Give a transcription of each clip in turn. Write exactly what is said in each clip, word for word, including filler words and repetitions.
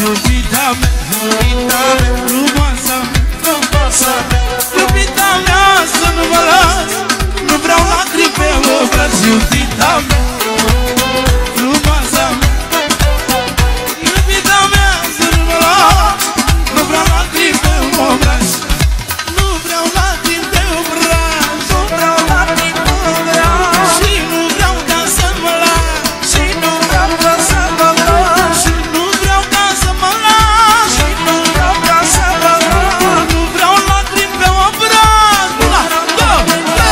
Iubita mea, iubita mea, frumoasa mea, frumoasa mea, iubita mea, să nu mă las, nu vreau lacrimi pe obraz. Iubita mea, frumoasa mea, iubita mea, să nu mă las, nu vreau lacrimi pe obraz. Nu vreau lacrimi pe obraz, nu vreau lacrimi pe obraz. Și nu vreau ca să mă las, și nu vreau ca să mă las, și nu vreau ca să mă las, și nu vreau ca să mă las. Nu vreau lacrimi pe obraz. Una, două,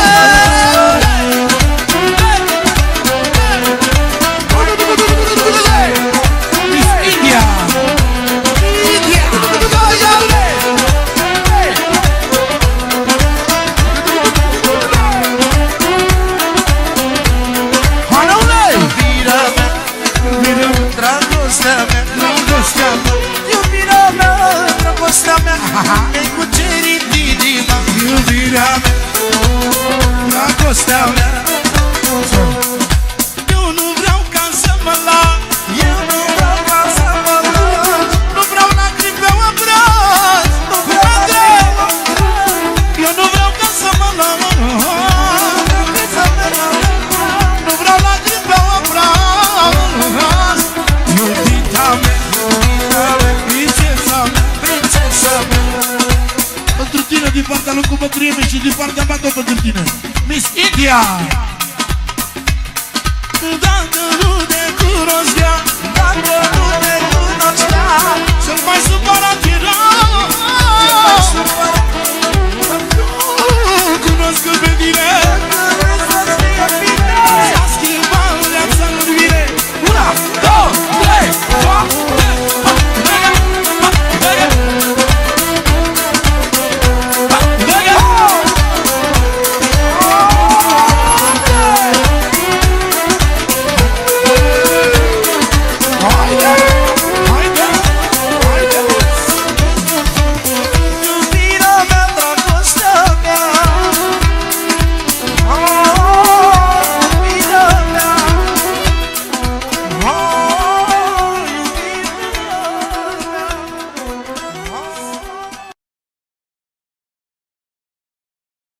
Miss India, India, iubirea mea, dragostea mea, dragostea mea, iubirea mea, dragostea mea, mi-ai cucerit inima. Iubirea mea, dragostea mea, eu nu vreau ca să mă las, eu nu vreau ca să mă las, nu vreau lacrimi pe obraz, nu vreau, eu nu vreau ca să mă las, nu vreau lacrimi pe obraz. Iubita mea, prințesa mea, prințesa mea, pentru tine din partea lui Cuba Crime și din partea mea tot pentru tine, Miss India. Dacă nu de cunosc